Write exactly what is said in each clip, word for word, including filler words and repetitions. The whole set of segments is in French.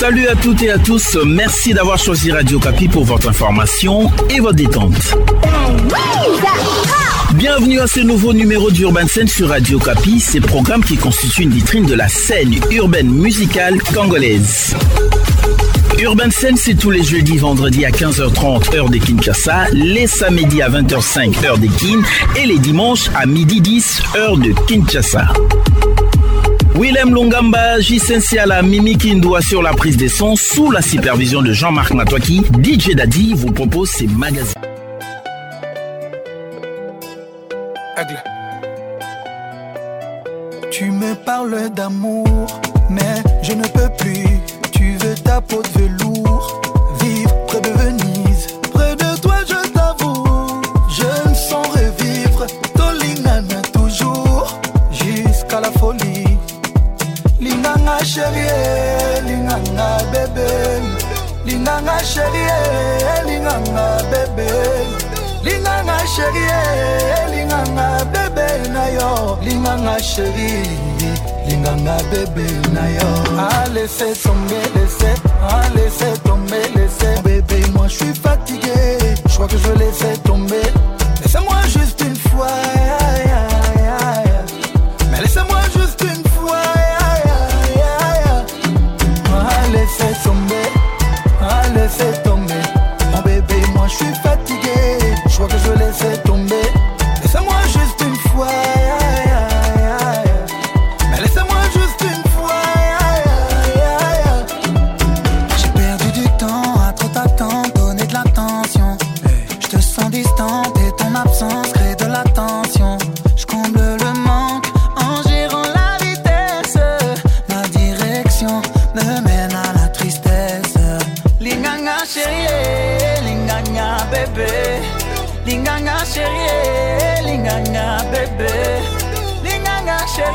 Salut à toutes et à tous, merci d'avoir choisi Radio Kapi pour votre information et votre détente. Bienvenue à ce nouveau numéro d'Urban Scène sur Radio Kapi, ces programmes qui constituent une vitrine de la scène urbaine musicale congolaise. Urban Scène, c'est tous les jeudis, vendredis à quinze heures trente, heure de Kinshasa, les samedis à vingt heures cinq, heure de Kin, et les dimanches à midi dix, heure de Kinshasa. Willem Longamba, Jisensiala, Mimi Kindoua sur la prise des sons, sous la supervision de Jean-Marc Matouaki, D J Daddy vous propose ses magazines. Tu me parles d'amour, mais je ne peux plus. Tu veux ta peau de velours, vivre près de Venise. Près de toi je t'avoue, je me sens revivre. Tolingana toujours, jusqu'à la folie. Linganga chérie, linganga bébé. Linganga chérie, linganga bébé. Linganga chérie, linganga bébé nayo. Linganga chérie, linganga bébé nayo. Ah laissez tomber, laissez, ah laissez tomber, laissez. Bébé moi je suis fatigué, je crois que je laissais tomber. Laissez-moi juste une fois, yeah, yeah, yeah, yeah. Mais laissez-moi juste une fois, yeah, yeah, yeah, yeah. Ah laissez tomber, ah laissez tomber. Mon bébé moi je suis fatigué, je crois que je laissais tomber. Laissez-moi juste une fois, yeah, yeah, yeah, yeah. Mais laissez-moi juste une fois, yeah, yeah, yeah. J'ai perdu du temps à trop t'attendre, donner de l'attention. Je te sens distante et ton absence crée de la tension. Je comble le manque en gérant la vitesse. Ma direction me mène à la tristesse. Linganga chérie, linganga bébé. Linganga chérie, linganga bébé. Linganga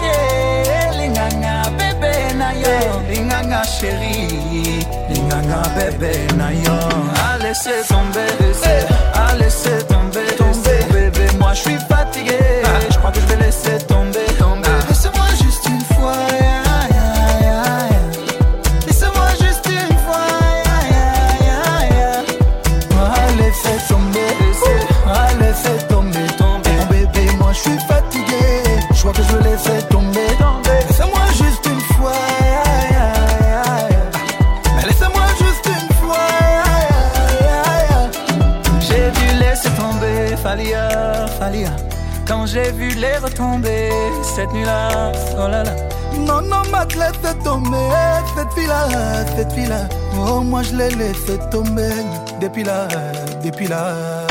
chérie, linganga bébé nayo. Linganga chérie, linganga bébé nayo. Ah laissez tomber, laissez, ah laissez tomber, tomber. Bébé moi je suis fatigué, je crois que je vais laisser tomber, tomber. Laissez-moi juste une fois, yeah, yeah, yeah, yeah. Laissez-moi juste une fois, yeah, yeah, yeah, yeah. Ah laissez tomber, laissez, ah laissez tomber, tomber. Mon bébé moi je suis fatigué, je crois que je vais laisser tomber, tomber. Laissez-moi juste une fois, yeah, yeah, yeah, yeah. Mais laissez-moi juste une fois, yeah, yeah, yeah. J'ai dû laisser tomber, Falia, Falia. Quand j'ai vu les retomber cette nuit-là, oh là là. Non, non, m'athlète fait tomber, cette fille-là, cette fille-là. Oh, moi je l'ai laissé tomber depuis là, depuis là.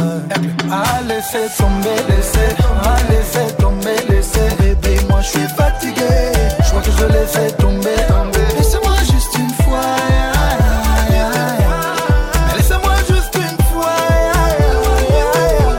Ah, laissez tomber, laissez, ah, laissez tomber, laissez. Bébé, moi je suis fatigué, je crois que je laissais tomber, tomber. Laissez-moi juste une fois, yeah, yeah, yeah, yeah. Mais laissez-moi juste une fois, yeah, yeah, yeah, yeah.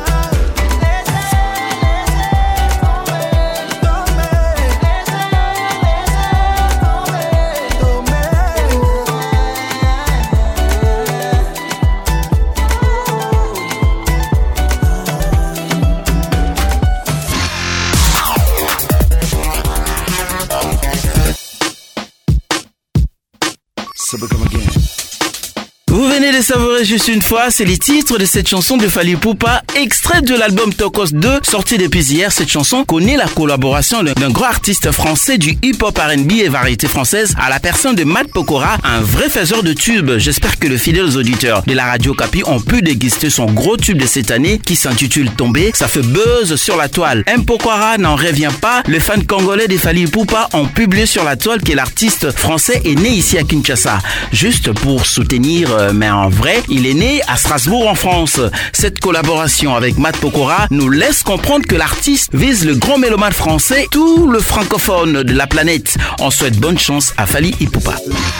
Vous venez de savourer juste une fois, c'est les titres de cette chanson de Fally Ipupa, extrait de l'album Tokos deux, sorti depuis hier. Cette chanson connaît la collaboration d'un grand artiste français du hip-hop R and B et variété française à la personne de Matt Pokora, un vrai faiseur de tubes. J'espère que les fidèles auditeurs de la Radio Kapi ont pu déguster son gros tube de cette année qui s'intitule Tombé. Ça fait buzz sur la toile. M. Pokora n'en revient pas. Les fans congolais de Fally Ipupa ont publié sur la toile que l'artiste français est né ici à Kinshasa. Juste pour soutenir euh, mais en vrai, il est né à Strasbourg en France. Cette collaboration avec Matt Pokora nous laisse comprendre que l'artiste vise le grand mélomane français, tout le francophone de la planète. On souhaite bonne chance à Fally Ipupa.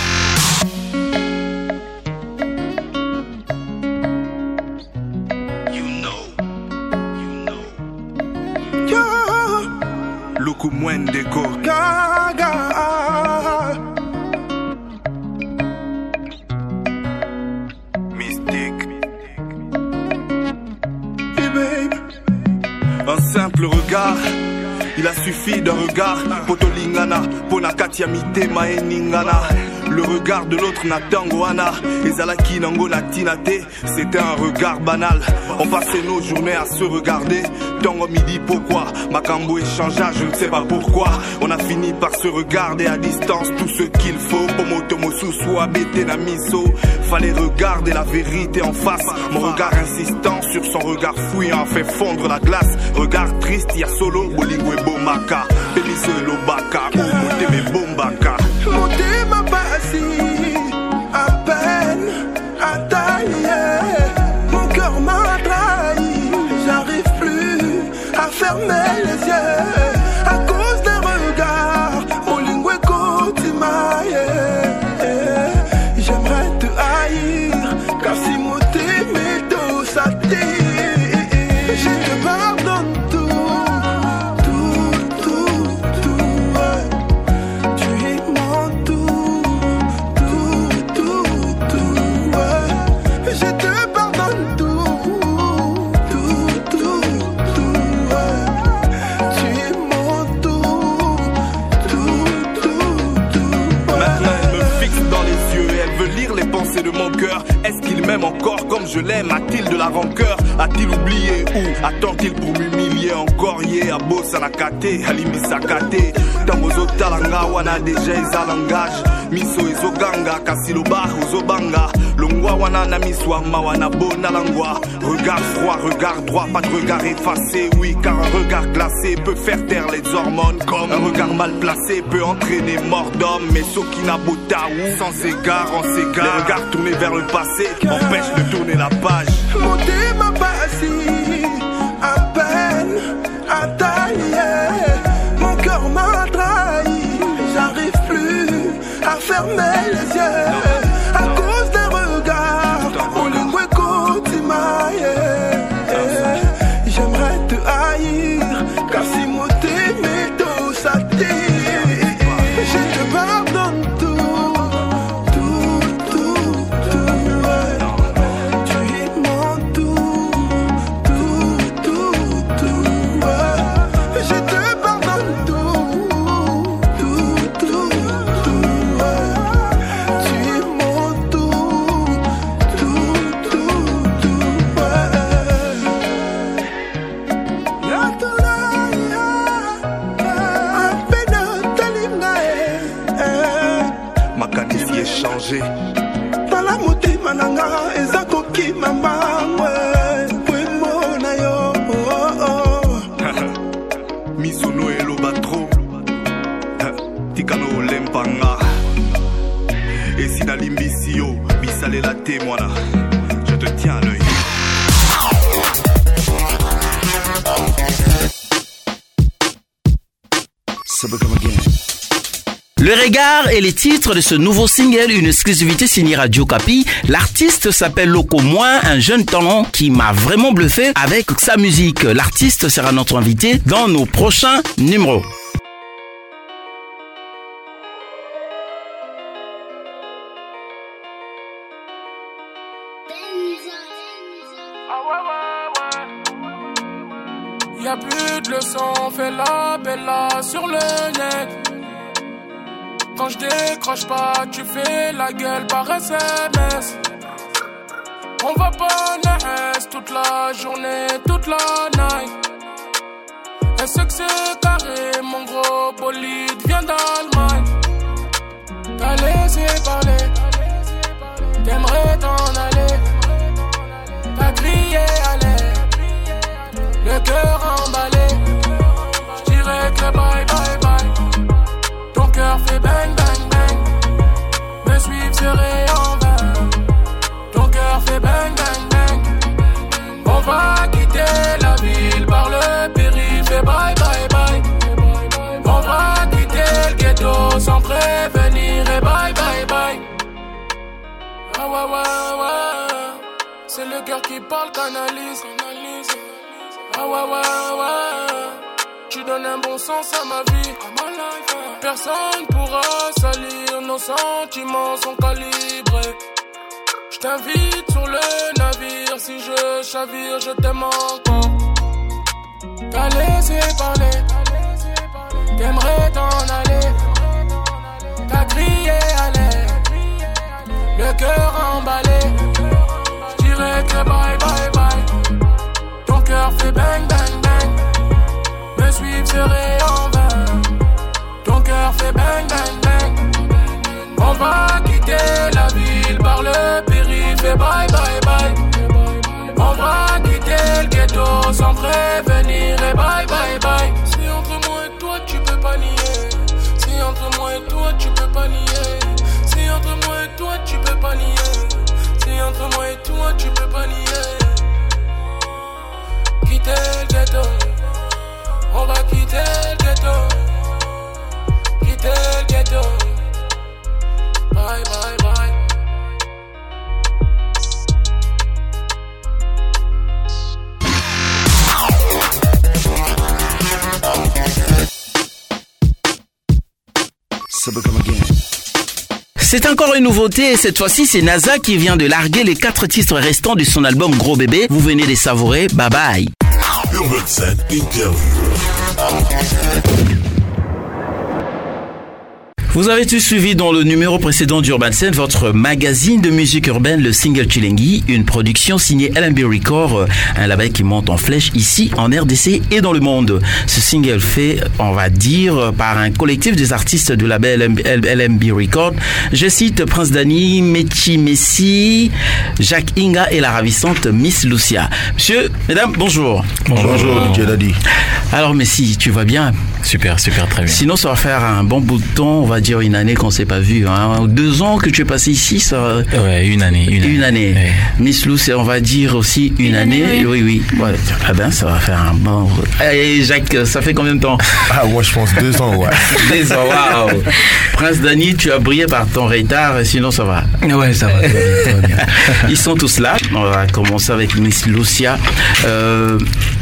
Luku Mwendeko Gaga Mystique Hey babe. Un simple regard, il a suffi d'un regard. Potolingana, Pona Nakatia mitema eningana. Le regard de l'autre Natangoana. Ezalaki nango natinate. C'était un regard banal. On passait nos journées à se regarder. Tango midi pourquoi Makambo échangea, je ne sais pas pourquoi. On a fini par se regarder à distance. Tout ce qu'il faut. Pomotomo Sousou abété na miso. Fallait regarder la vérité en face. Mon regard insistant sur son regard fouillant fait fondre la glace. Regard triste, y'a solo, bolingo et bomaka. Belize et lobaka, ou moteme bombaka. Motema basi, à peine, à tailler. Mon cœur m'a trahi, j'arrive plus à fermer les yeux. À cause des regards, bolingo et kotimaye. J'aimerais te haïr, car si mon t'aimait tout ça je te pardonne tout, tout, tout, tout, ouais. Tu es mon tout, tout, tout, tout, ouais. Je te pardonne tout, tout, tout, tout, ouais. Tu es mon tout, tout, tout, tout, ouais. Maintenant elle me fixe dans les yeux et elle veut lire les pensées de mon cœur. Est-ce qu'il m'aime encore comme je l'aime? A-t-il de la rancœur? A-t-il oublié où? Attend-il pour m'humilier encore? Yé, à bossa la kate, alimi sakate. Tambozo talanga, wana déjà isa langage. Miso ezoganga, kasiloba, ozobanga. Longwa wana na miswa, ma wana bona langwa. Regard froid, regard droit, pas de regard effacé. Oui, car un regard glacé peut faire taire les hormones. Comme un regard mal placé peut entraîner mort d'homme. Mais Sokina Botaou, sans égard, on s'égare. Les regards tournés vers le passé empêchent de tourner la page. Motema basi, à peine, à tailler. Mon cœur m'a trahi, j'arrive plus à fermer les yeux. À cause des regards, bolingo et kotimaye. J'aimerais te haïr, car si mon t'aimait tout ça je te pardonne tout. Tala motema nanga eza kokima mangwe kwemona yo Misono eloba tro tikano olempanga esi nalimbisi yo bisalela te mwana. Je te tiens à l'œil. So become again. Le regard et les titres de ce nouveau single, une exclusivité signée Radio Kapi. L'artiste s'appelle Loco Moins, un jeune talent qui m'a vraiment bluffé avec sa musique. L'artiste sera notre invité dans nos prochains numéros. Y'a plus de leçons, fais la bella sur le net. Quand je décroche pas, tu fais la gueule par S M S. On va pas naître toute la journée, toute la night. Elle sait que c'est carré, mon gros bolide vient d'Allemagne. T'as laissé parler, t'aimerais t'en aller. T'as crié à l'air, le cœur emballé. J'dirais que bye bye bye. Ton cœur fait bang bang bang. Me suivre serait en vain. Ton cœur fait bang bang bang. On va quitter la ville par le périph' et bye bye bye. On va quitter le ghetto sans prévenir et bye bye bye. Ah ouais ouais ouais. C'est le cœur qui parle, canalise. Ah ouais ouais ouais. Tu donnes un bon sens à ma vie. Personne pourra salir, nos sentiments sont calibrés. Je t'invite sur le navire, si je chavire, je t'aime encore. T'as laissé parler, t'aimerais t'en aller. va quitter la ville par le périph' et bye bye bye. On va quitter le ghetto sans prévenir et bye bye bye. Si entre moi et toi tu peux pas nier, si entre moi et toi tu peux pas nier, si entre moi et toi tu peux pas nier, si entre moi et toi tu peux pas nier. Quitter le ghetto, on va quitter le ghetto, quitter le ghetto, bye bye bye. C'est encore une nouveauté et cette fois-ci c'est NASA qui vient de larguer les quatre titres restants de son album Gros Bébé. Vous venez de les savourer, bye bye. Urban Scène Interview. Vous avez tous suivi dans le numéro précédent d'Urban Scène votre magazine de musique urbaine, le single Chilengi, une production signée L M B Records, un label qui monte en flèche ici en R D C et dans le monde. Ce single fait, on va dire, par un collectif des artistes du label L M B Records. Je cite Prince Dani, Mechi Messi, Jacques Inga et la ravissante Miss Lucia. Monsieur, mesdames, bonjour. Bonjour, bonjour D J Daddy. Alors Messi, tu vas bien? Super, super, très bien. Sinon, ça va faire un bon bout de temps, on va dire une année qu'on s'est pas vu. Hein. Deux ans que tu es passé ici, ça. Ouais, une année. Une, une année. année. Ouais. Miss Lou, c'est, on va dire aussi une, une année. année. Oui, oui. oui. Ouais. Ah ben, ça va faire un bon. Et Jacques, ça fait combien de temps? Ah, moi, je pense deux ans, ouais. Deux ans, waouh. Prince Dani, tu as brillé par ton retard, sinon ça va. Ouais, ça va, ça va bien, ça va bien. Ils sont tous là. On va commencer avec Miss Lucia. Euh...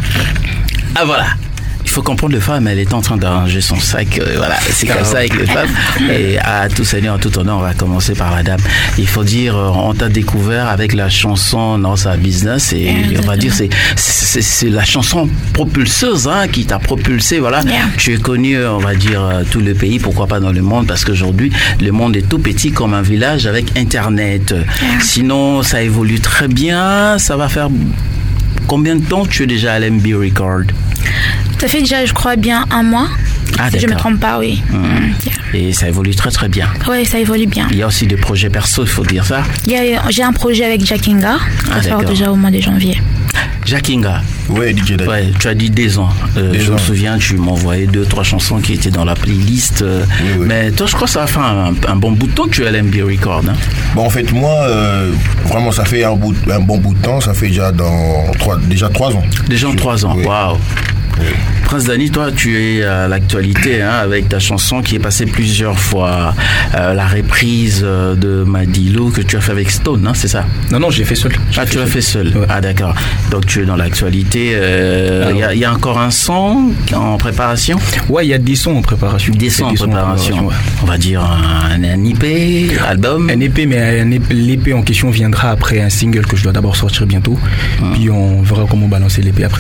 Ah, voilà. Il faut comprendre le femme, elle est en train d'arranger son sac, euh, voilà, c'est comme ça avec les femmes. Et à tout seigneur, à tout honneur, on va commencer par la dame. Il faut dire, on t'a découvert avec la chanson Non, ça business, et yeah, on va dire, c'est, c'est, c'est la chanson propulseuse, hein, qui t'a propulsé, voilà. Yeah. Tu es connu, on va dire, tout le pays, pourquoi pas dans le monde, parce qu'aujourd'hui, le monde est tout petit comme un village avec Internet. Yeah. Sinon, ça évolue très bien, ça va faire combien de temps tu es déjà à L M B Record? Ça fait déjà, je crois, bien un mois. Ah, si je ne me trompe pas, oui. Mmh. Yeah. Et ça évolue très très bien. Oui, ça évolue bien. Il y a aussi des projets perso, il faut dire ça. Il y a, j'ai un projet avec Jacques Inga, qui ah, sort déjà au mois de janvier. Jacques Inga. Oui, D J Daddy. Ouais, tu as dit des ans. Euh, des je ans. me souviens, tu m'envoyais deux, trois chansons qui étaient dans la playlist. Euh, oui, oui. Mais toi, je crois que ça va faire un, un bon bout de temps que tu es à L M B Record. Hein. Bon, en fait, moi, euh, vraiment, ça fait un, bout, un bon bout de temps. Ça fait déjà, dans trois, déjà trois ans. Déjà en trois ans, waouh. Wow. Oui. Prince Dani, toi, tu es à l'actualité hein, avec ta chanson qui est passée plusieurs fois, euh, la reprise de Madilo que tu as fait avec Stone, hein, c'est ça? Non, non, j'ai fait seul. J'ai ah, fait tu l'as fait seul. Ouais. Ah, d'accord. Donc, tu es dans l'actualité. Il euh, y, y a encore un son en préparation? Ouais, il y a des sons en préparation. Des sons en préparation. préparation ouais. On va dire un, un E P, album? Un E P, mais un E P, l'E P en question viendra après un single que je dois d'abord sortir bientôt. Hum. Puis on verra comment balancer l'E P après.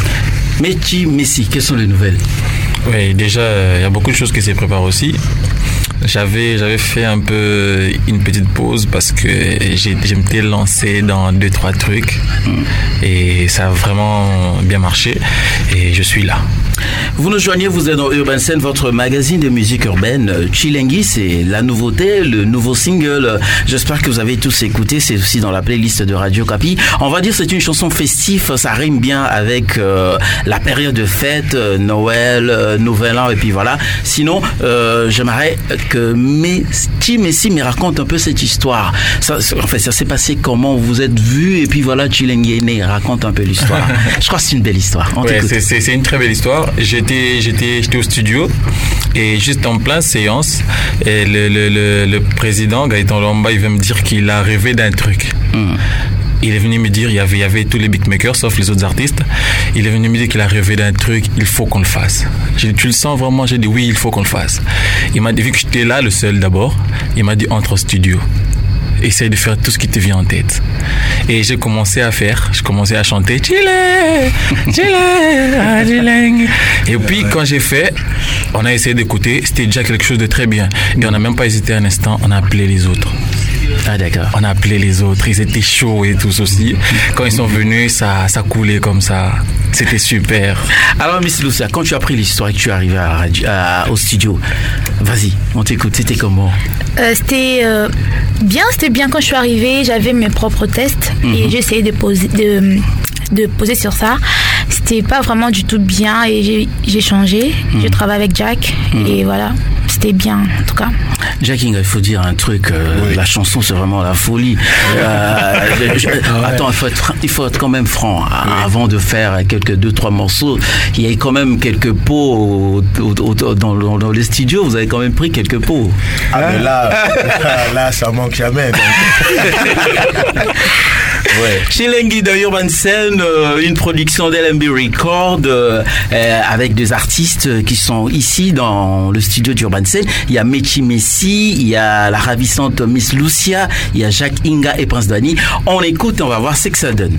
Mechi Messi, quelles sont les nouvelles? Oui, déjà, il y a beaucoup de choses qui se préparent aussi. J'avais, j'avais fait un peu une petite pause parce que j'ai, je m'étais lancé dans deux, trois trucs mmh. et ça a vraiment bien marché et je suis là. Vous nous joignez, vous êtes dans Urban Scène, votre magazine de musique urbaine. Chilengi, c'est la nouveauté, le nouveau single. J'espère que vous avez tous écouté. C'est aussi dans la playlist de Radio Capi. On va dire que c'est une chanson festive. Ça rime bien avec euh, la période de fête, euh, Noël, euh, Nouvel An, et puis voilà. Sinon, euh, j'aimerais que Mechi Messi me raconte un peu cette histoire. Ça, en fait, ça s'est passé comment? Vous vous êtes vus et puis voilà, Chilengi est né. Raconte un peu l'histoire. Je crois que c'est une belle histoire. On ouais, c'est, c'est, c'est une très belle histoire. J'étais, j'étais, j'étais au studio et juste en pleine séance, et le, le, le, le président Gaëtan Lomba, il veut me dire qu'il a rêvé d'un truc. Mm. Il est venu me dire, il y avait, il y avait tous les beatmakers, sauf les autres artistes. Il est venu me dire qu'il a rêvé d'un truc, il faut qu'on le fasse. J'ai dit, tu le sens vraiment? J'ai dit, oui, il faut qu'on le fasse. Il m'a dit, vu que j'étais là, le seul d'abord, il m'a dit, entre au studio. Essaye de faire tout ce qui te vient en tête. Et j'ai commencé à faire, j'ai commencé à chanter Chile, Chile, Chile. Et puis quand j'ai fait, on a essayé d'écouter, c'était déjà quelque chose de très bien. Et on n'a même pas hésité un instant, on a appelé les autres. Ah d'accord. On a appelé les autres, ils étaient chauds et tous aussi. Quand ils sont venus, ça, ça coulait comme ça. C'était super. Alors Miss Lucia, quand tu as pris l'histoire et que tu es arrivée à la radio, à, au studio, vas-y, on t'écoute, c'était comment? euh, C'était euh, bien, c'était bien quand je suis arrivée, j'avais mes propres tests mm-hmm. et j'essayais de poser, de, de poser sur ça. C'était pas vraiment du tout bien et j'ai, j'ai changé. Mmh. Je travaille avec Jack mmh. et voilà, c'était bien en tout cas. Jack, il faut dire un truc, euh, oui. La chanson c'est vraiment la folie. Euh, je, je, ah ouais. Attends, il faut, être, il faut être quand même franc. Oui. Avant de faire quelques deux, trois morceaux, il y a quand même quelques pots au, au, au, dans, dans, dans les studios, vous avez quand même pris quelques pots. Ah hein? Mais là, là, là, ça manque jamais. Ouais. Chilengi de Urban Scene, euh, une production d'L M B Record euh, euh, avec des artistes qui sont ici dans le studio d'Urban Scene. Il y a Mechi Messi, il y a la ravissante Miss Lucia, il y a Jacques Inga et Prince Dani. On écoute et on va voir ce que ça donne.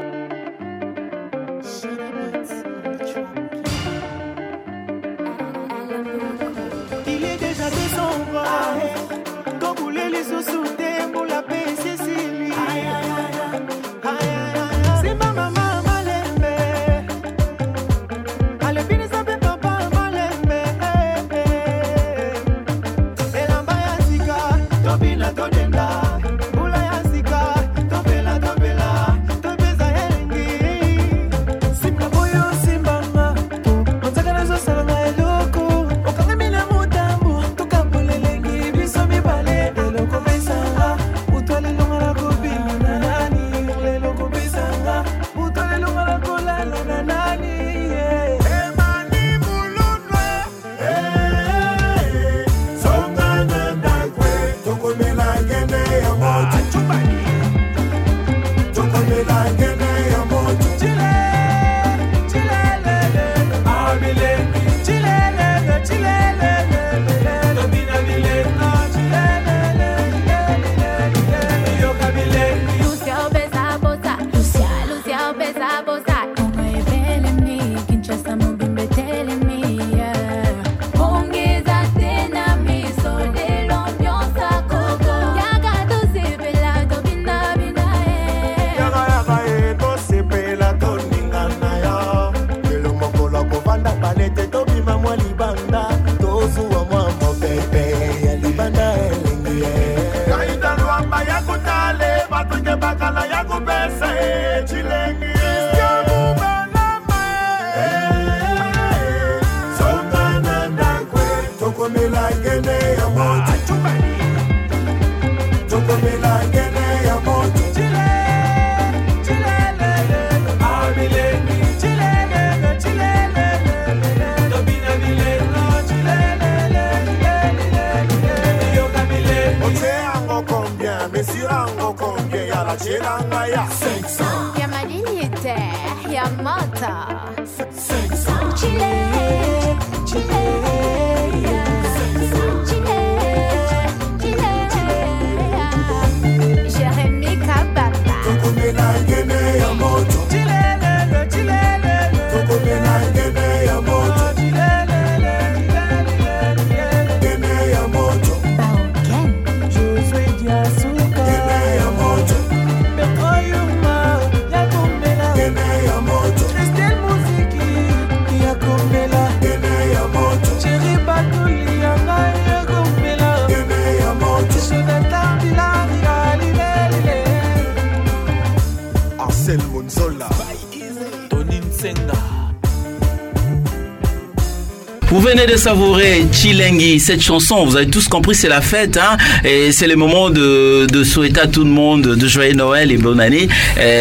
Vous venez de savourer Chilengi, cette chanson, vous avez tous compris, c'est la fête, hein, et c'est le moment de, de souhaiter à tout le monde de joyeux Noël et bonne année.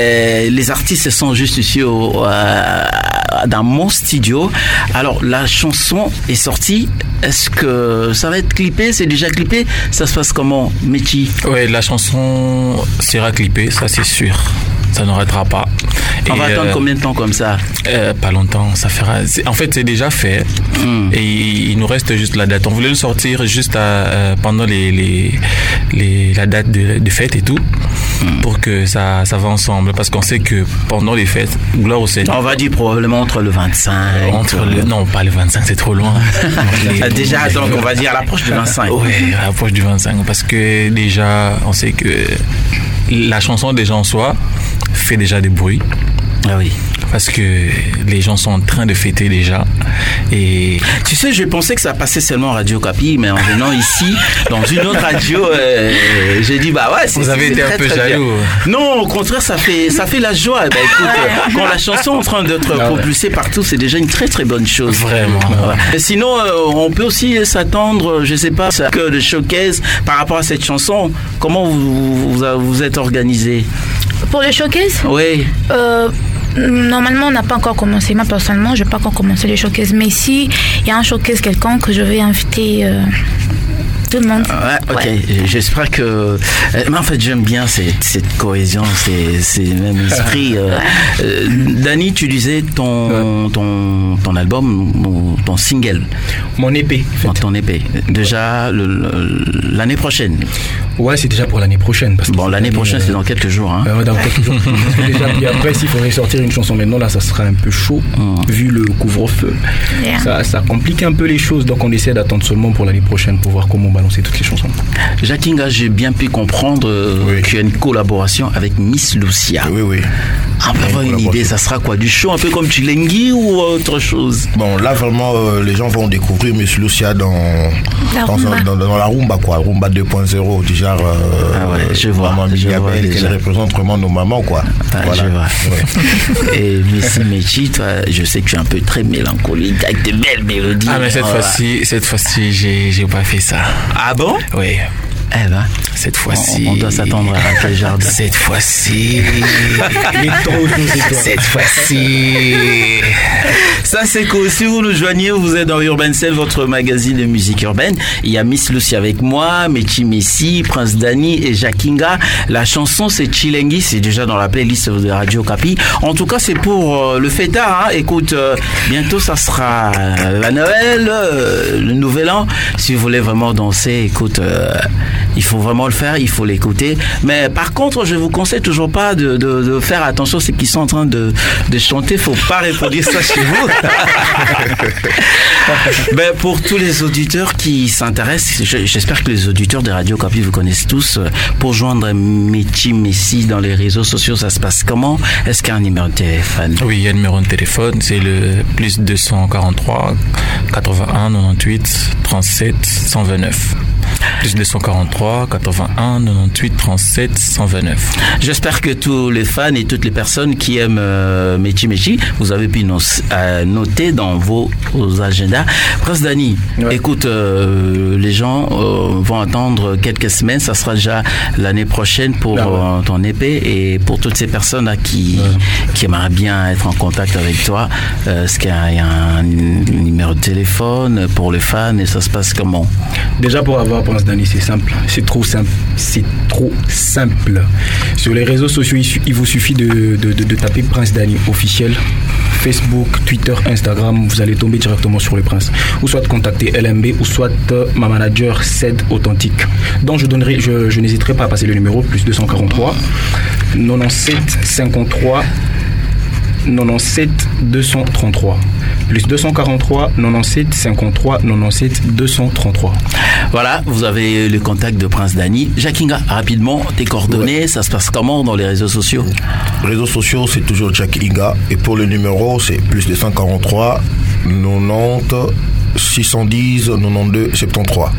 Et les artistes sont juste ici au, euh, dans mon studio. Alors, la chanson est sortie. Est-ce que ça va être clippé? C'est déjà clippé? Ça se passe comment, Mechi? Oui, la chanson sera clippée, ça c'est sûr. Ça n'arrêtera pas. On Et, va attendre euh, combien de temps comme ça? euh, Pas longtemps, ça fera. c'est- En fait, c'est déjà fait. Mm. Et il, il nous reste juste la date. On voulait le sortir juste à, euh, pendant les, les, les, la date de, de fête et tout, Mm. pour que ça, ça va ensemble. Parce qu'on sait que pendant les fêtes, Gloire au Seigneur. On va dire probablement entre le vingt-cinq. Entre le, non, pas le vingt-cinq, c'est trop loin. Ah, déjà, donc on va dire à l'approche du vingt-cinq. Oui, à l'approche du vingt-cinq. Parce que déjà, on sait que la chanson déjà en soi fait déjà des bruits. Ah oui. Parce que les gens sont en train de fêter déjà. Et Tu sais, je pensais que ça passait seulement en Radio Capi, mais en venant ici, dans une autre radio, euh, j'ai dit, bah ouais, c'est vous avez c'est été très, un peu très jaloux. bien. Non, au contraire, ça fait, ça fait la joie. Eh ben, écoute, euh, quand la chanson est en train d'être Ah ouais. propulsée partout, c'est déjà une très très bonne chose. Vraiment. Ouais. Et sinon, euh, on peut aussi s'attendre, je sais pas, que le showcase par rapport à cette chanson. Comment vous vous, vous êtes organisé? Pour le showcase, Oui. euh, normalement, on n'a pas encore commencé. Moi, personnellement, je n'ai pas encore commencé le showcase. Mais si il y a un showcase quelconque, je vais inviter euh, tout le monde. Ouais, ok. Ouais. J'espère que. euh, Mais en fait, j'aime bien cette, cette cohésion, c'est c'est même esprit. Euh, euh, Dani, tu disais ton, ton, ton album, ou ton single, Mon épée. en fait. ton épée. Déjà le- le- l'année prochaine. Ouais, c'est déjà pour l'année prochaine. Parce que Bon, l'année prochaine, c'est dans quelques jours. Hein. Euh, ouais, dans quelques jours. Parce que déjà, puis après, s'il faudrait sortir une chanson maintenant, là, ça sera un peu chaud, Mm. vu le couvre-feu. Yeah. Ça, ça complique un peu les choses, donc on essaie d'attendre seulement pour l'année prochaine pour voir comment balancer toutes les chansons. Jackinga, j'ai bien pu comprendre euh, Oui. qu'il y a une collaboration avec Miss Lucia. Oui, oui. On peut avoir une collaboration. idée, ça sera quoi? Du show un peu comme Chilengi ou autre chose? Bon, là, vraiment, euh, les gens vont découvrir Miss Lucia dans, La dans, rumba. dans, dans la rumba, quoi. Rumba deux point zéro, du genre. Euh, Ah ouais, je vois, Maman je Bigabel, vois qu'elle déjà. représente vraiment nos mamans, quoi. Ah, Voilà. je vois. Ouais. Et Missy Mechi, toi, je sais que tu es un peu très mélancolique avec de belles mélodies. ah mais cette Voilà. fois-ci, cette fois-ci, j'ai j'ai pas fait ça. Ah bon? Oui, Eh ben, cette on, fois-ci. on doit s'attendre à quel genre de... Cette fois-ci. Les trop Cette fois-ci. Ça, c'est cool. Si vous nous joignez, vous êtes dans Urban Cell, votre magazine de musique urbaine. Il y a Miss Lucy avec moi, Mechi Messi, Prince Dani et Jackinga. La chanson, c'est Chilengi. C'est déjà dans la playlist de Radio Capi. En tout cas, c'est pour euh, le fêtard. Hein. Écoute, euh, bientôt, ça sera euh, la Noël, euh, le Nouvel An. Si vous voulez vraiment danser, écoute, euh, il faut vraiment le faire. Il faut l'écouter. Mais par contre, je vous conseille toujours pas de, de, de faire attention à ceux qui sont en train de, de chanter. Faut pas reproduire ça chez vous. Ben, pour tous les auditeurs qui s'intéressent, je- j'espère que les auditeurs de Radio Capi vous connaissent tous. Pour joindre Mechi Messi dans les réseaux sociaux, ça se passe comment? Est-ce qu'il y a un numéro de téléphone? Oui, il y a le numéro de téléphone, c'est le plus deux cent quarante-trois quatre-vingt-un quatre-vingt-huit trente-sept cent vingt-neuf. Plus deux cent quarante-trois quatre-vingt-un quatre-vingt-huit trente-sept cent vingt-neuf. J'espère que tous les fans et toutes les personnes qui aiment euh, Mechi Mechi, vous avez pu nos- euh, noter dans vos, vos agendas. Prince Dani, Ouais. écoute, euh, les gens euh, vont attendre quelques semaines. Ça sera déjà l'année prochaine pour Ah ouais. euh, ton épée et pour toutes ces personnes là qui, qui aimeraient bien être en contact avec toi. Euh, Est-ce qu'il y a, il y a un numéro de téléphone pour les fans et ça se passe comment? Déjà pour avoir Prince Dani, c'est simple, c'est trop simple, c'est trop simple. Sur les réseaux sociaux, il, su- il vous suffit de, de, de, de taper Prince Dani officiel, Facebook, Twitter, Instagram, vous allez tomber directement sur le Prince. Ou soit contacter L M B ou soit euh, ma manager Ced Authentique. Donc je donnerai, je, je n'hésiterai pas à passer le numéro plus deux cent quarante-trois quatre-vingt-sept cinquante-trois quatre-vingt-sept deux cent trente-trois plus deux cent quarante-trois quatre-vingt-sept cinquante-trois quatre-vingt-sept deux cent trente-trois. Voilà, vous avez le contact de Prince Dani. Jackinga, rapidement, tes coordonnées, ça se passe comment dans les réseaux sociaux? Réseaux sociaux, c'est toujours Jack Inga. Et pour le numéro, c'est plus deux cent quarante-trois quatre-vingt-dix six cent dix quatre-vingt-douze soixante-treize.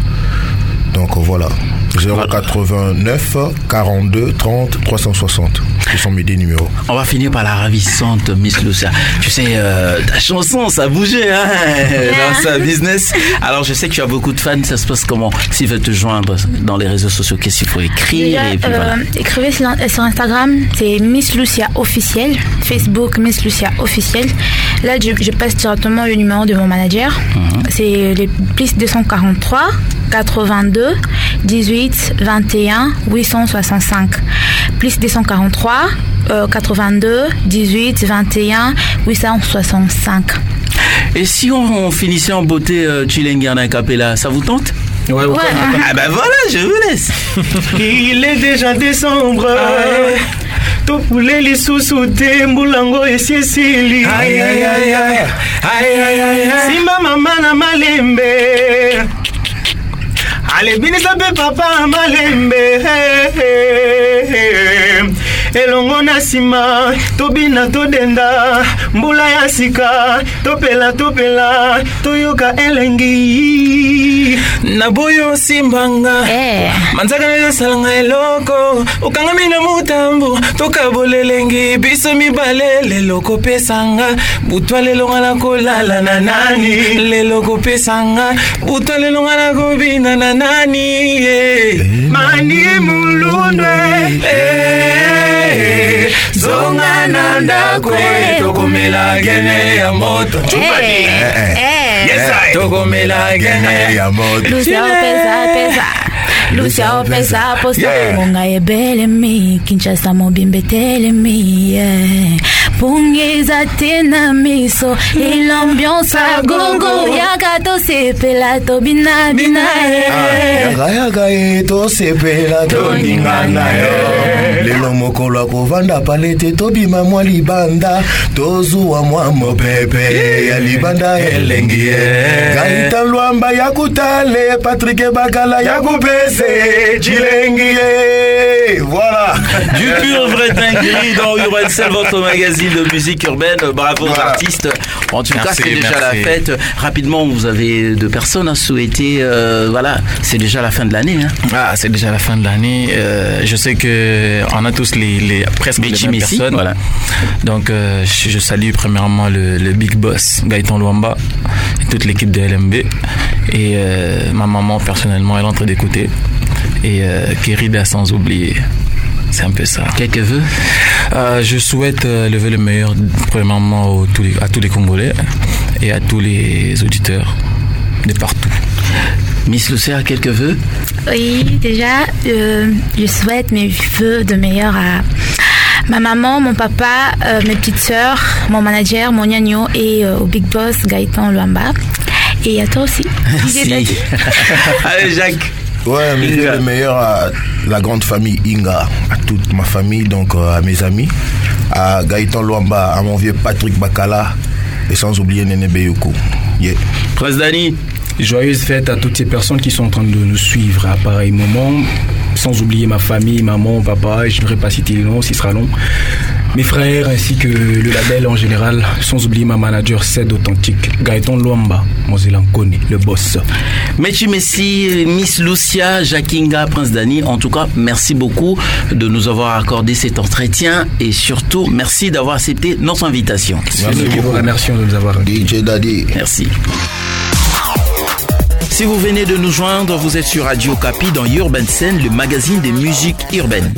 Donc voilà. zéro quatre-vingt-neuf quarante-deux trente trois cent soixante. Ce sont mes deux numéros. On va finir par la ravissante Miss Lucia. Tu sais, euh, ta chanson, ça a bougé hein, dans sa business. Alors, je sais que tu as beaucoup de fans. Ça se passe comment? S'ils veulent te joindre dans les réseaux sociaux, qu'est-ce qu'il faut écrire? Déjà, et puis euh, voilà. écrivez sur, sur Instagram, c'est Miss Lucia officiel. Facebook, Miss Lucia officiel. Là, je, je passe directement le numéro de mon manager. C'est le plus deux cent quarante-trois quatre-vingt-deux dix-huit vingt et un huit cent soixante-cinq. Plus deux cent quarante-trois euh, quatre-vingt-deux, dix-huit, vingt et un, huit cent soixante-cinq. Et si on, on finissait en beauté euh, Chilengana Capella, ça vous tente? Ouais, ouais. Ah ben voilà, je vous laisse. Il est déjà décembre. Topule lisusu te mbulango esiesili. Aïe aïe aïe aïe. Aïe aïe aïe. Simba mama na malembe. Ale binisa pe papa malembe. Elongo na sima tobina todenda mbula ya sika topela topela toyoka elengi na boyo simbanga Eh. manzaka na salanga eloko ukangami na mutambo tokabolelengi biso mibale lelo kopesanga butwa lelo ngala kolala na nani lelo kopesanga butwa lelo ngala kobina na nani yeah. Mani mulundwe eh. Zonga nanda kwe tokomela gene ya moto Eh, eh. Yes I tokomela gene ya moto Lucia pesa pesa Lucia pesa posta Yeah. Monga ebele mi Kinshasa mobimbe tele mi yeah. Pongeza tena miso Et l'ambiance à gogo Yaka to sepela to bina bina eh. Yaga yaga e to sepela to ningana yo. Lelo mokolo kovanda palete to bima mwa libanda to zuwa mwa mopepe ya libanda elengi Gaita Luamba yakutale Patrick Bakala yakupese Chilengi voilà. Du pur vrai dinguerie dans Urban Cell, votre magazine de musique urbaine. Bravo aux Voilà. artistes. En tout Merci, cas, c'est déjà merci. la fête. Rapidement, vous avez deux personnes à souhaiter. Euh, voilà, c'est déjà la fin de l'année. Hein. Ah, c'est déjà la fin de l'année. Euh, je sais que on a tous les, les presque les Bechi mêmes Messi, personnes. voilà. Donc, euh, je, je salue premièrement le, le big boss Gaëtan Luamba et toute l'équipe de L M B et euh, ma maman personnellement, elle est en train d'écouter et euh, Kérida sans oublier. C'est un peu ça. Quelques vœux. Euh, je souhaite euh, lever le meilleur premièrement aux- tous les- à tous les Congolais et à tous les auditeurs de partout. Miss Lucia, quelques vœux. Oui, déjà, euh, je souhaite mes vœux de meilleur à ma maman, mon papa, euh, mes petites sœurs, mon manager, mon gnagno et euh, au Big Boss Gaëtan Luamba. Et à toi aussi. J'ai Merci. Allez, Jacques. Ouais, mais Inga. le meilleur à la grande famille Inga, à toute ma famille, donc euh, à mes amis, à Gaëtan Luamba, à mon vieux Patrick Bakala, et sans oublier Nene Beyoko. Yeah. Prince Dani. Joyeuse fête à toutes ces personnes qui sont en train de nous suivre à pareil moment. Sans oublier ma famille, maman, papa, je ne vais pas citer les noms, ce sera long. Mes frères ainsi que le label en général. Sans oublier ma manager Ced Authentique, Gaëtan Luamba, Mosela Nkone, le boss. Mechi Messi, Miss Lucia, Jackinga, Prince Dani. En tout cas, merci beaucoup de nous avoir accordé cet entretien et surtout, merci d'avoir accepté notre invitation. Merci Nous vous beaucoup. remercions de nous avoir D J Daddy. Merci. Si vous venez de nous joindre, vous êtes sur Radio Capi dans Urban Scene, le magazine des musiques urbaines.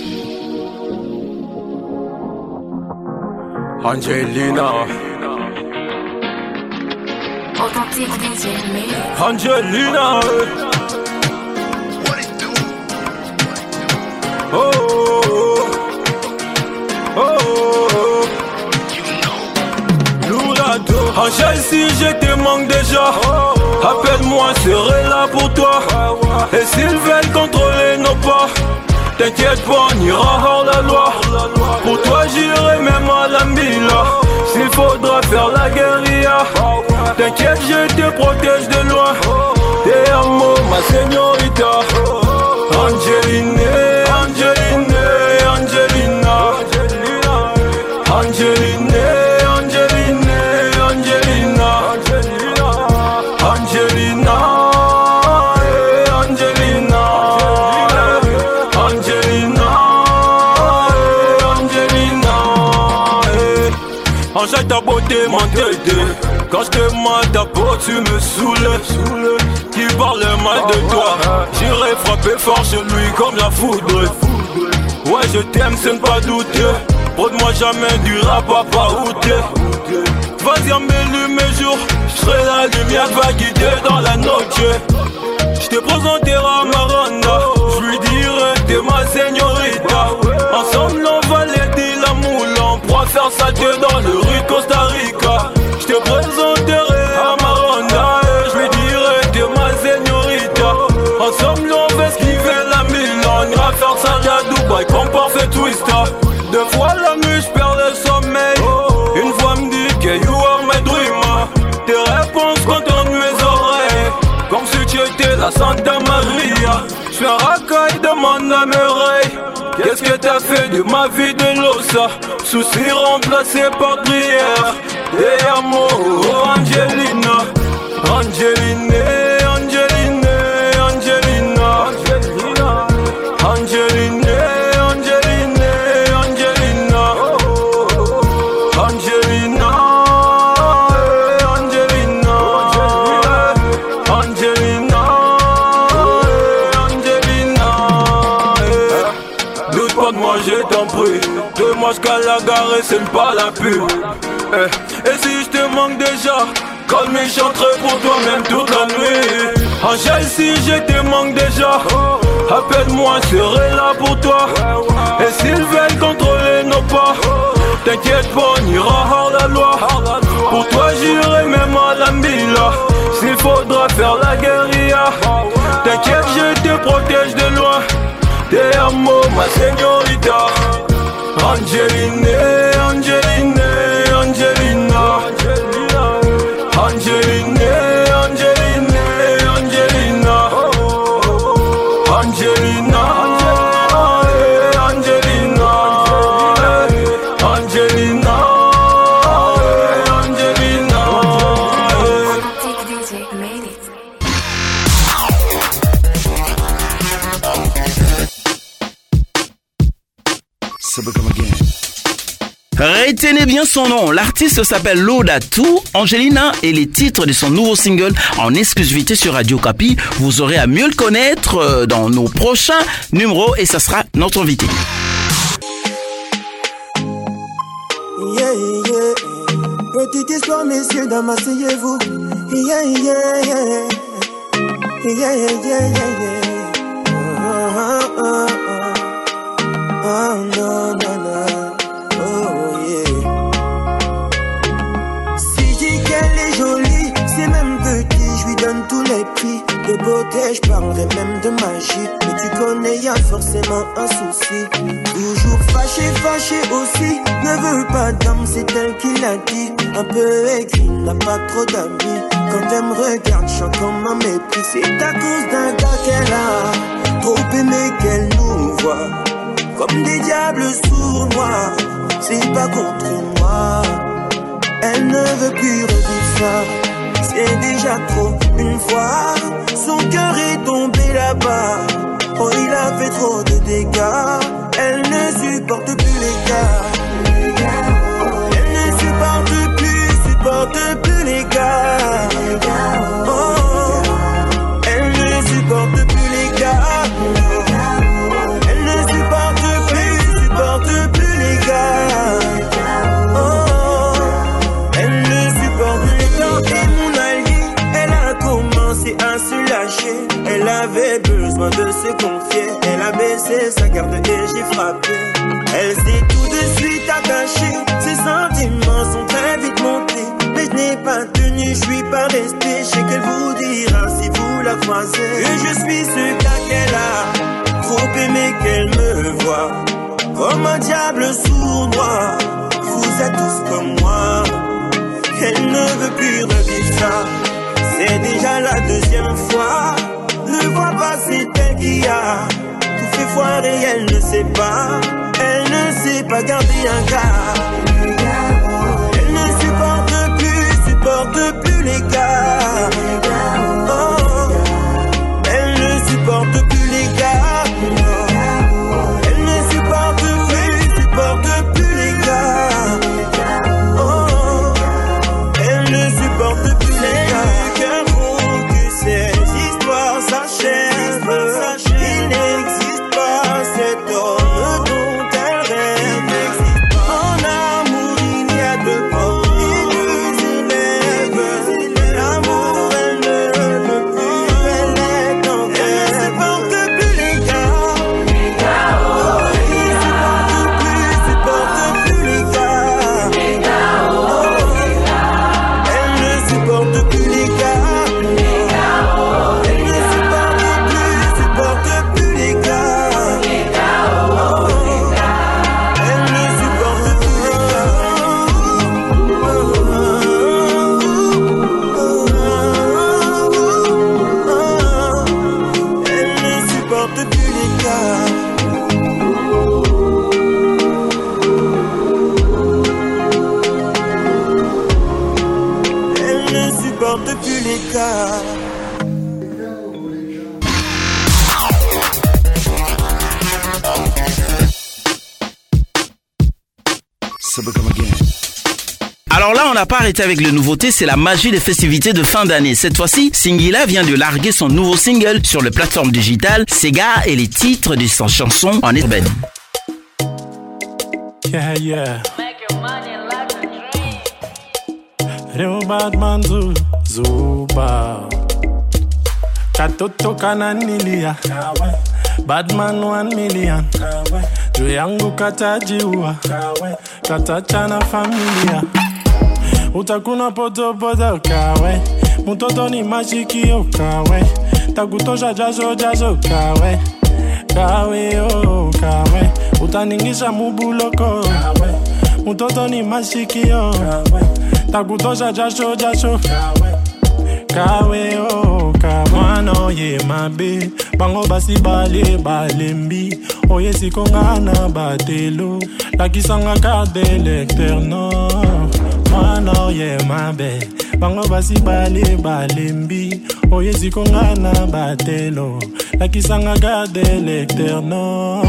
Angelina, Authentique D J Mix. Angelina. Oh, oh, oh, oh. Lourado. Angèle, si je te manque déjà, appelle-moi, serai là pour toi. Et s'ils veulent contrôler nos pas, t'inquiète pas, on ira hors la loi. Pour toi, j'irai même à la Mila. S'il faudra faire la guérilla, t'inquiète, je te protège de loin. Te amo, ma señorita. Angelina, Angelina, Angelina. Angelina, Angelina, Angelina. Angelina, eh, Angelina. Angelina, eh, Angelina, eh. Angèle, ta beauté m'entête. Quand je te mate ta peau, tu me saoules. Qui parle mal de toi, j'irai frapper fort sur lui comme la foudre. Ouais, je t'aime, c'est ne pas douter. Prends-moi jamais du rap à pas outer. Vas-y, emmène-le mes jours. Je serai la lumière qui va guider dans la noche. Je te présenterai à Maranda. Je lui dirai, t'es ma señorita. Ensemble, on va l'aider la raté dans le rue de Costa Rica. Je te présenterai à ma Ronda et je lui dirai t'es ma señorita. Ensemble on va esquiver la Milan, on ira faire ça à Dubaï comme parfait twister. Deux fois la nuit je perds le sommeil. Une fois me dit que you are my dreamer. Tes réponses contournent mes oreilles comme si tu étais la Santa Maria. Je fais un racaille, demande à mes oreilles. Qu'est-ce que t'as fait de ma vie de l'ossa? Soucis remplacés par prière. Et amour, Angelina, Angelina, Angelina, Angelina, Angelina, Angelina, Angelina, Angelina, Angelina, Angelina, Angelina. Doute pas de moi, je t'en prie. De moi jusqu'à la gare et c'est pas la pub. Eh, et si je te manque déjà, calme et chanterai pour toi même toute la nuit. Angèle, si je te manque déjà, appelle-moi, je serai là pour toi. Et s'ils veulent contrôler nos pas, t'inquiète pas, on ira hors la loi. Pour toi j'irai même à la Mila. S'il faudra faire la guérilla, t'inquiète, je te protège de loin. Te amo, ma señorita. Angelina, Angelina, Angelina, Angelina, Angelina, Angelina, Angelina, Angelina, Angelina, Angelina. Retenez bien son nom, l'artiste s'appelle Loda Two, Angelina, et les titres de son nouveau single en exclusivité sur Radio Kapi. Vous aurez à mieux le connaître dans nos prochains numéros et ça sera notre invité. Yeah, yeah. Petite histoire, messieurs, dames, asseyez-vous. Yeah, yeah, yeah. Yeah, yeah, yeah, yeah. Oh, oh, oh, oh. Oh, no, no, no. Oh, yeah. Si je dis qu'elle est jolie, c'est même petit, je lui donne tous les prix. De beauté, je parlerai même de magie. Mais tu connais, y a forcément un souci. Toujours fâché, fâché aussi. Ne veut pas d'homme, c'est elle qui l'a dit. Un peu écrit, n'a pas trop d'amis. Quand elle me regarde, je chante comme un mépris. C'est à cause d'un gars qu'elle a trop aimé qu'elle nous voit comme des diables sournois. C'est pas contre moi, elle ne veut plus revivre ça. C'est déjà trop une fois. Son cœur est tombé là-bas. Oh, il a fait trop de dégâts. Elle ne supporte plus les gars. Elle ne supporte plus, supporte plus les gars. Oh, elle ne supporte plus les gars. Elle ne supporte plus, supporte plus les gars. Oh, elle ne supporte plus les gars. Et mon allié, elle a commencé à se lâcher. Elle avait besoin de se confier. Elle a baissé sa garde et j'ai frappé. Elle s'est tout de suite attachée. Ses sentiments sont très vite montés. Mais je n'ai pas tenu, je suis pas resté. Je sais qu'elle vous dira si vous la croisez. Et je suis ce gars qu'elle a trop aimé qu'elle me voit comme un diable sournois. Vous êtes tous comme moi. Elle ne veut plus revivre ça. C'est déjà la deuxième fois. Ne vois pas, c'est elle qui a tout fait foirer. Elle ne sait pas. Elle ne sait pas garder un gars. Elle ne supporte plus, supporte plus les gars. Oh, elle ne supporte plus les gars. Elle ne supporte plus, supporte plus les gars. Oh, elle ne supporte plus les gars. Cœur pour que ces histoires s'achèvent. Il n'existe pas cet homme dont elle rêve. En amour, supporte plus l'écart. Elle ne supporte plus l'écart. Alors là, on n'a pas arrêté avec les nouveautés, c'est la magie des festivités de fin d'année. Cette fois-ci, Singila vient de larguer son nouveau single sur les plateformes digitales, Sega et les titres de sa chanson en urbaine. Yeah, yeah. Real Badman Zu, Zuba. Katoto kananilia. Badman one million. Juu yangu katajiua. Katachana familia. Utakuna poto poto kawe. Mutoto ni mashikio kawe. Takutosha jasho jasho kawe. Kawe oh kawe. Utaningisha mubuloko kawe. Mutoto ni mashikio kawe. Takutosha jasho jasho kawe. Kawe oh kawe. Mwana oye mabe. Bango basi bale bale mbi. Oye sikongana batelo. Lakisanga kade lecteur no. Mwana oye mabe. Bango basi bale bale mbi. Oye sikongana batelo. Lakisanga kade lecteur no.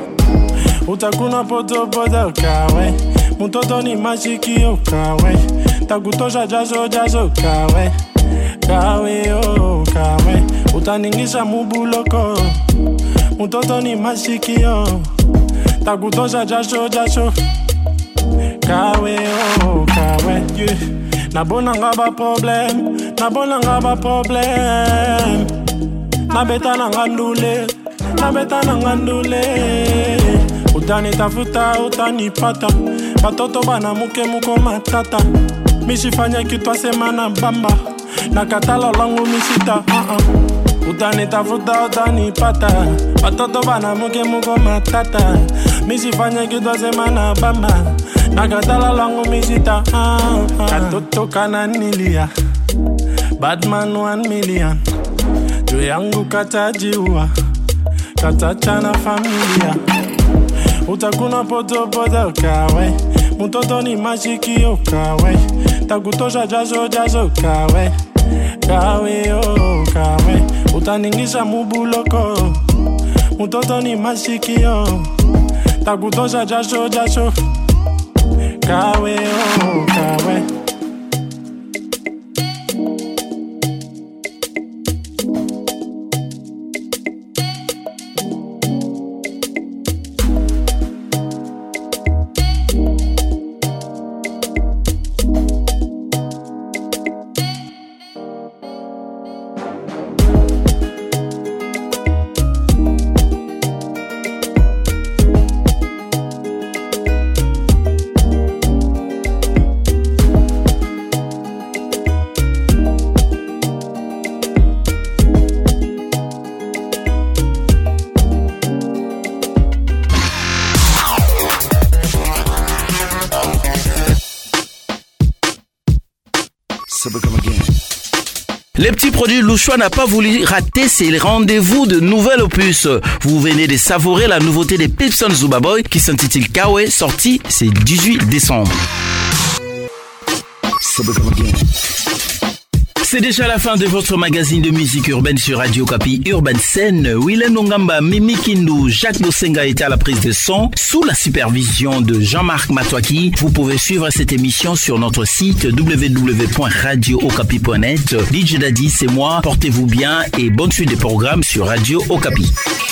Utakuna poto poto kawe. Mutoto ni mashikio kawe. Takutosha jasho jasho kawe. Kawe oh kawe. Utaningisha mubuloko. Mutoto ni mashikio. Takutosha jasho jasho. Kawe oh kawe. Yeah. Nabona ngaba problem. Nabona ngaba problem. Nabeta nangandule. Nabeta nangandule. Utani tafuta utani pata. Batoto bana muke muko matata. Mishifanya kitwa semana bamba. Nakatala langu misita uh-uh. Utani tafuta utani pata. Batoto bana muke muko matata. Mishifanya kitwa semana bamba. Nakatala langu misita uh-uh. Katoto kananilia. Badman one million. Juu yangu katajiua. Katachana familia. Utakuna poto poto kawe. Mutoto ni mashikio kawe. Takutosha jasho jasho kawe. Kawe oh kawe. Utaningisha mubuloko. Mutoto ni mashikio. Takutosha jasho jasho. Kawe oh kawe. Les petits produits Louchois n'a pas voulu rater ses rendez-vous de nouvel opus. Vous venez de savourer la nouveauté des Pipson Zubaboy qui s'intitule Kawe, sorti ce dix-huit décembre. C'est déjà la fin de votre magazine de musique urbaine sur Radio Okapi Urban Scène. Willem Nongamba, Mimi Kindu, Jacques Bosenga étaient à la prise de son. Sous la supervision de Jean-Marc Matouaki, vous pouvez suivre cette émission sur notre site w w w point radio okapi point net. D J Daddy, c'est moi. Portez-vous bien et bonne suite des programmes sur Radio Okapi.